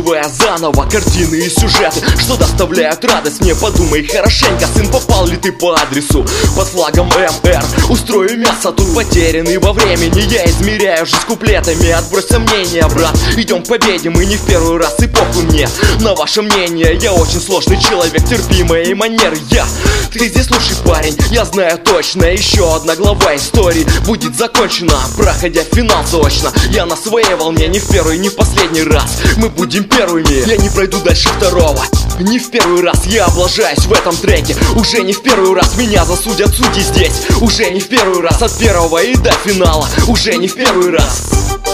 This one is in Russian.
переживая заново картины и сюжеты, что доставляют радость мне. Подумай хорошенько, сын, попал ли ты по адресу под флагом МР. Устрою мясо, тут потерянный во времени. Я измеряю жизнь куплетами, отбрось сомнения, брат. Идем к победе, мы не в первый раз, и похуй мне на ваше мнение. Я очень сложный человек, терпи мои манеры. Ты здесь лучший парень, я знаю точно. Еще одна глава истории будет закончена, проходя финал заочно. Я на своей волне, не в первый, не в последний раз. Мы будем первыми, я не пройду дальше второго. Не в первый раз я облажаюсь в этом треке. Уже не в первый раз меня засудят судьи здесь. Уже не в первый раз от первого и до финала. Уже не в первый раз.